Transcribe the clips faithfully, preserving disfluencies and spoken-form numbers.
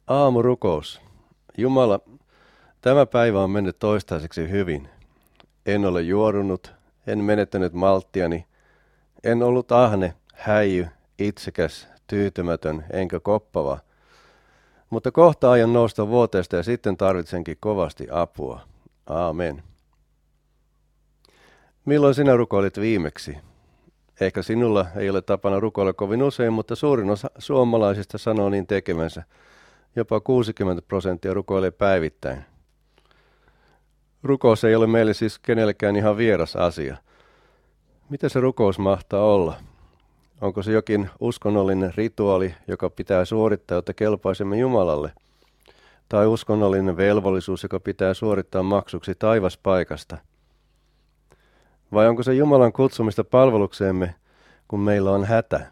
Aamurukous. Jumala, tämä päivä on mennyt toistaiseksi hyvin. En ole juorunut, en menettänyt malttiani, en ollut ahne, häijy, itsekäs, tyytymätön enkä koppava. Mutta kohta aion nousta vuoteesta ja sitten tarvitsenkin kovasti apua. Aamen. Milloin sinä rukoilit viimeksi? Ehkä sinulla ei ole tapana rukoilla kovin usein, mutta suurin osa suomalaisista sanoo niin tekemänsä. Jopa kuusikymmentä prosenttia rukoilee päivittäin. Rukous ei ole meille siis kenellekään ihan vieras asia. Mitä se rukous mahtaa olla? Onko se jokin uskonnollinen rituaali, joka pitää suorittaa, jotta kelpaisemme Jumalalle? Tai uskonnollinen velvollisuus, joka pitää suorittaa maksuksi taivaspaikasta? Vai onko se Jumalan kutsumista palvelukseemme, kun meillä on hätä?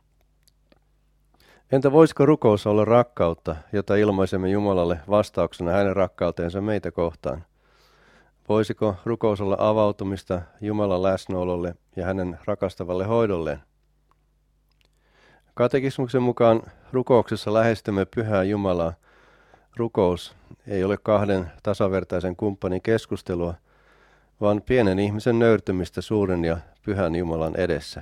Entä voisiko rukous olla rakkautta, jota ilmaisemme Jumalalle vastauksena hänen rakkauteensa meitä kohtaan? Voisiko rukous olla avautumista Jumalan läsnäololle ja hänen rakastavalle hoidolleen? Katekismuksen mukaan rukouksessa lähestymme pyhää Jumalaa. Rukous ei ole kahden tasavertaisen kumppanin keskustelua, vaan pienen ihmisen nöyrtymistä suuren ja pyhän Jumalan edessä.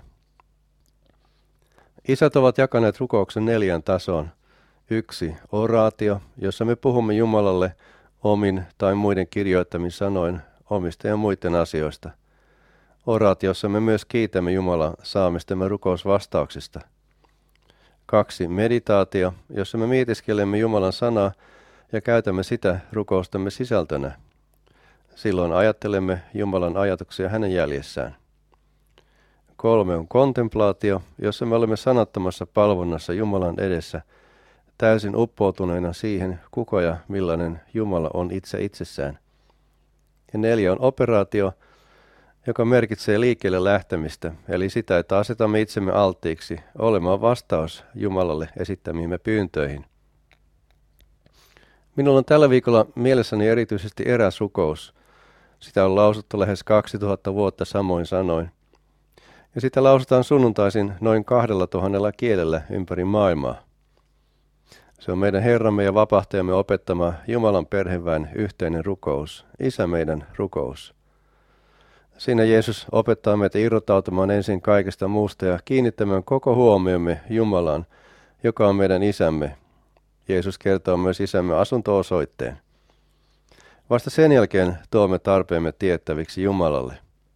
Isät ovat jakaneet rukouksen neljän tasoon. Yksi, oraatio, jossa me puhumme Jumalalle omin tai muiden kirjoittamin sanoin omista ja muiden asioista. Oraatiossa me myös kiitämme Jumalaa saamistamme rukousvastauksista. Kaksi, meditaatio, jossa me mietiskelemme Jumalan sanaa ja käytämme sitä rukoustamme sisältönä. Silloin ajattelemme Jumalan ajatuksia hänen jäljessään. Kolme on kontemplaatio, jossa me olemme sanattomassa palvonnassa Jumalan edessä, täysin uppoutuneena siihen, kuka ja millainen Jumala on itse itsessään. Ja neljä on operaatio, joka merkitsee liikkeelle lähtemistä, eli sitä, että asetamme itsemme alttiiksi olemaan vastaus Jumalalle esittämiimme pyyntöihin. Minulla on tällä viikolla mielessäni erityisesti eräs rukous. Sitä on lausuttu lähes kaksituhatta vuotta samoin sanoin. Ja sitä lausutaan sunnuntaisin noin kahdella tuhannella kielellä ympäri maailmaa. Se on meidän Herramme ja vapahtajamme opettama Jumalan perheväen yhteinen rukous, Isä meidän rukous. Siinä Jeesus opettaa meitä irrottautumaan ensin kaikesta muusta ja kiinnittämään koko huomiomme Jumalaan, joka on meidän Isämme. Jeesus kertoo myös Isämme asunto-osoitteen. Vasta sen jälkeen tuomme tarpeemme tiettäviksi Jumalalle.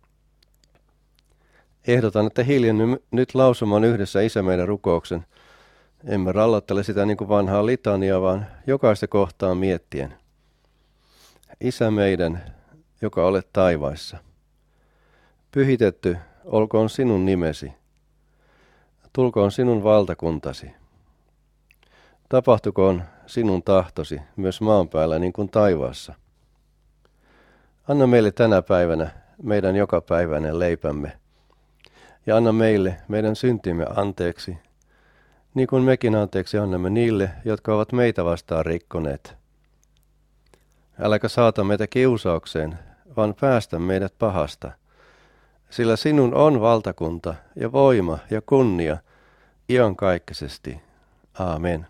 Ehdotan, että hiljenny nyt lausumaan yhdessä Isä meidän rukouksen. Emme rallattele sitä niin kuin vanhaa litania, vaan jokaista kohtaa miettien. Isä meidän, joka olet taivaissa. Pyhitetty olkoon sinun nimesi. Tulkoon sinun valtakuntasi. Tapahtukoon sinun tahtosi myös maan päällä niin kuin taivaassa. Anna meille tänä päivänä meidän jokapäiväinen leipämme. Ja anna meille meidän syntimme anteeksi, niin kuin mekin anteeksi annamme niille, jotka ovat meitä vastaan rikkoneet. Äläkä saata meitä kiusaukseen, vaan päästä meidät pahasta, sillä sinun on valtakunta ja voima ja kunnia iankaikkisesti. Aamen.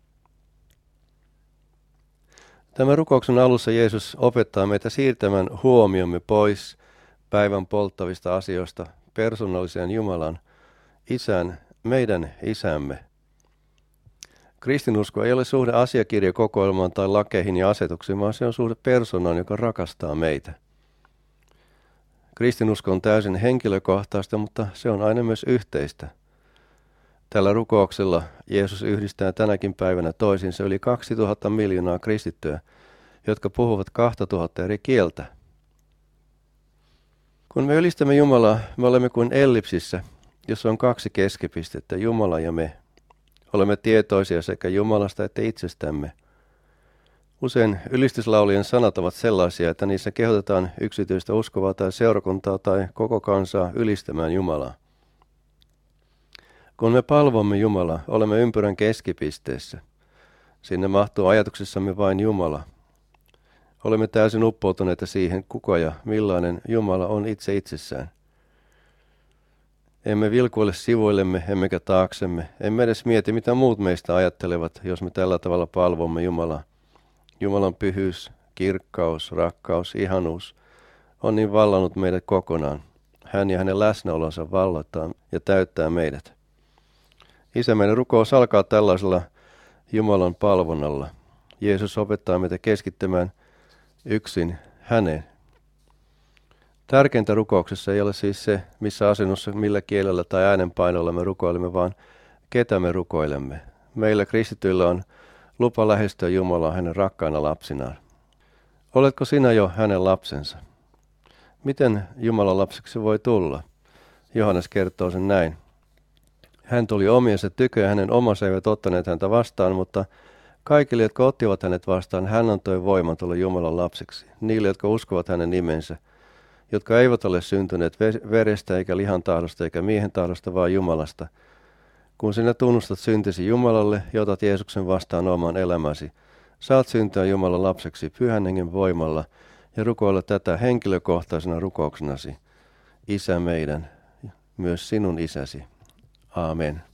Tämän rukouksen alussa Jeesus opettaa meitä siirtämään huomiomme pois päivän polttavista asioista persoonalliseen Jumalan, Isän, meidän Isämme. Kristinusko ei ole suhde asiakirjakokoelmaan tai lakeihin ja asetuksiin, vaan se on suhde persoonaan, joka rakastaa meitä. Kristinusko on täysin henkilökohtaista, mutta se on aina myös yhteistä. Tällä rukouksella Jeesus yhdistää tänäkin päivänä toisiinsa yli kaksituhatta miljoonaa kristittyä, jotka puhuvat kaksituhatta eri kieltä. Kun me ylistämme Jumalaa, me olemme kuin ellipsissä, jossa on kaksi keskipistettä, Jumala ja me. Olemme tietoisia sekä Jumalasta että itsestämme. Usein ylistyslaulien sanat ovat sellaisia, että niissä kehotetaan yksityistä uskovaa tai seurakuntaa tai koko kansaa ylistämään Jumalaa. Kun me palvomme Jumalaa, olemme ympyrän keskipisteessä. Sinne mahtuu ajatuksissamme vain Jumala. Olemme täysin uppoutuneita siihen, kuka ja millainen Jumala on itse itsessään. Emme vilkuile sivuillemme, emmekä taaksemme. Emme edes mieti, mitä muut meistä ajattelevat, jos me tällä tavalla palvomme Jumalaa. Jumalan pyhyys, kirkkaus, rakkaus, ihanuus on niin vallannut meidät kokonaan. Hän ja hänen läsnäolonsa vallattaa ja täyttää meidät. Isä, meidän rukous alkaa tällaisella Jumalan palvonnalla. Jeesus opettaa meitä keskittymään yksin häneen. Tärkeintä rukouksessa ei ole siis se, missä asennossa, millä kielellä tai äänenpainolla me rukoilemme, vaan ketä me rukoilemme. Meillä kristityillä on lupa lähestyä Jumalaa hänen rakkaana lapsinaan. Oletko sinä jo hänen lapsensa? Miten Jumalan lapseksi voi tulla? Johannes kertoo sen näin. Hän tuli omiensa tykö ja hänen omansa eivät ottaneet häntä vastaan, mutta kaikille, jotka ottivat hänet vastaan, hän antoi voiman tulla Jumalan lapseksi. Niille, jotka uskovat hänen nimensä, jotka eivät ole syntyneet verestä eikä lihan tahdosta eikä miehen tahdosta, vaan Jumalasta. Kun sinä tunnustat syntisi Jumalalle ja otat Jeesuksen vastaan oman elämäsi, saat syntyä Jumalan lapseksi Pyhän Hengen voimalla ja rukoilla tätä henkilökohtaisena rukouksenasi. Isä meidän, myös sinun isäsi. Aamen.